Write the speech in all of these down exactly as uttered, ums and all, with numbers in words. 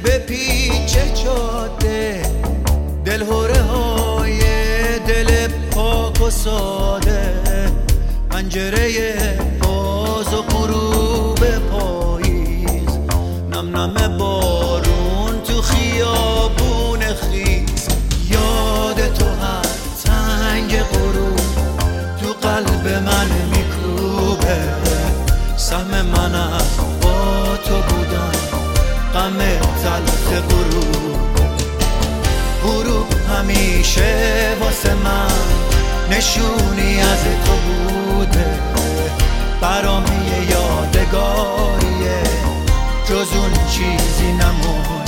بپیچه جاده، دلهوره های دل پاک و ساده، پنجره باز و غروب پاییز، نم نم بارون تو خیابون خیز، یاد تو هر تنگ غروب تو قلب من میکوبه، سهم من با تو بودن غم تلخ غروب، غروب همیشه واسه من نشونی از تو بوده، برام یه یادگاریه جز اون چیزی نمونده.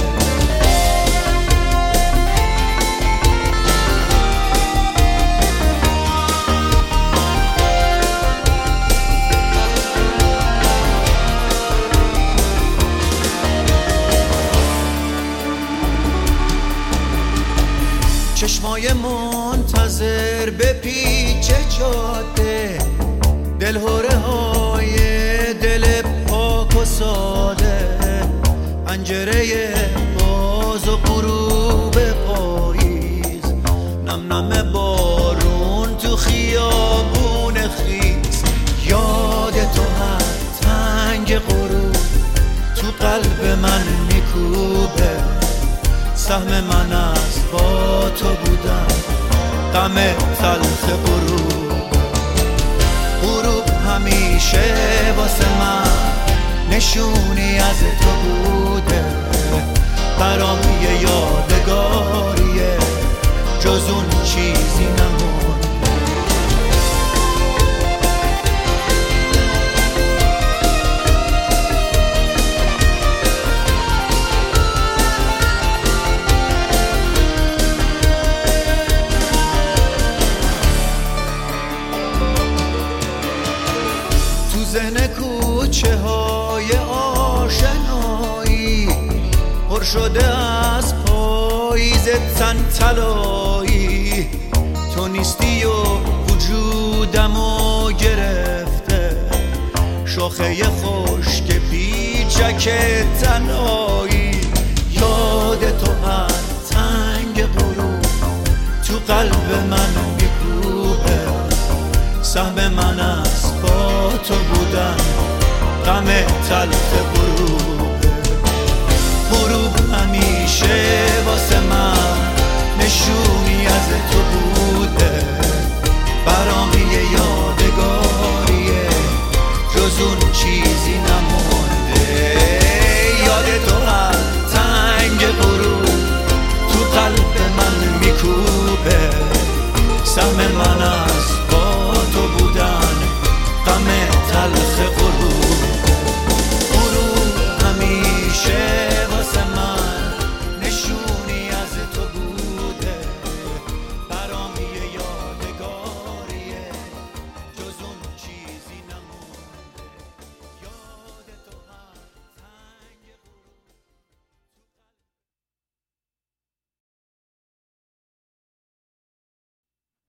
چشمای منتظر به پیچ جاده، دلهوره های دل پاک و ساده، پنجره باز و غروب پاییز، نم نم بارون تو خیابون خیز، یاد تو هر تنگ غروب تو قلب من میکوبه، سهم من از با تو بودم غم تلخ غروب، غروب همیشه واسه من نشونی از تو بوده، برام یه یادگاریه جز اون چیزی نمونده. ذهن کوچه های آشنایی پر شده از پاییز تن طلایی، تو نیستی و وجودمو گرفته، شاخه خشک پیچک تنهایی، یاد تو هر تنگ غروب تو قلب من میکوبه، سهم من از با تو بودن غم تلخ غروب، غروب همیشه واسه من نشونی از تو بود.